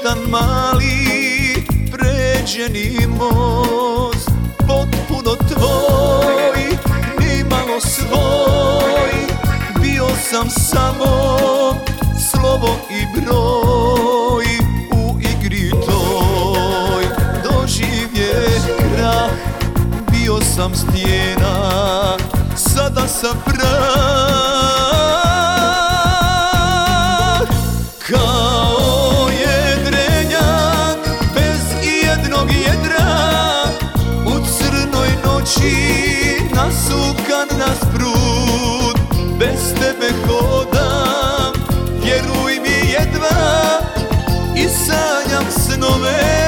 jedan mali pređeni most, potpuno tvoj, nimalo svoj. Bio sam samo slovo i broj u igri toj. Doživjeh krah, bio sam stijena, sada sam prah. Kao jedrenjak bez ijednog jedra, u crnoj noći nasukan na sprud. Bez tebe hodam, vjeruj mi jedva, i sanjam snove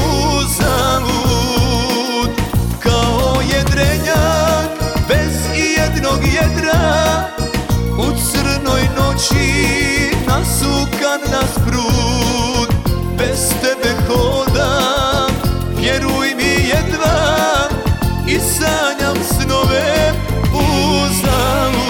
uzalud. Kao jedrenjak bez ijednog jedra, u crnoj noći nasukan na sprud. Bez tebe hodam, vjeruj mi jedva, i sanjam snove uzalud.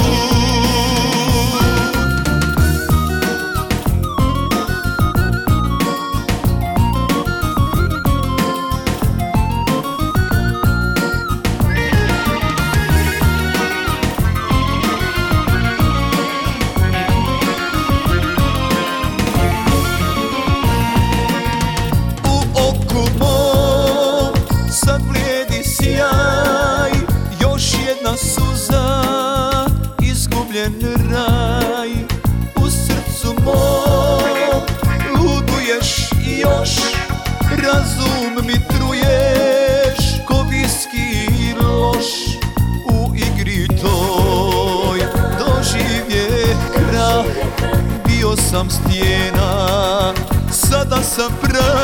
Suza, izgubljen raj, u srcu mom luduješ još, razum mi truješ ko viski loš. U igri toj doživjeh krah, bio sam stijena, sada sam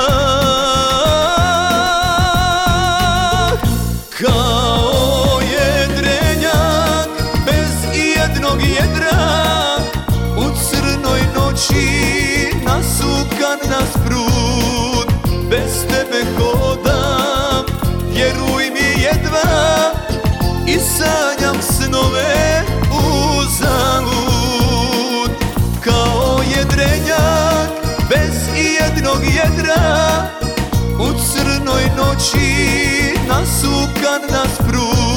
prah. Kao jedrenjak bez ijednog jedra, u crnoj noći nasukan na sprud. Bez tebe hodam, vjeruj mi jedva, i sanjam snove uzalud. Kao jedrenjak bez ijednog jedra, u crnoj noći nasukan na sprud.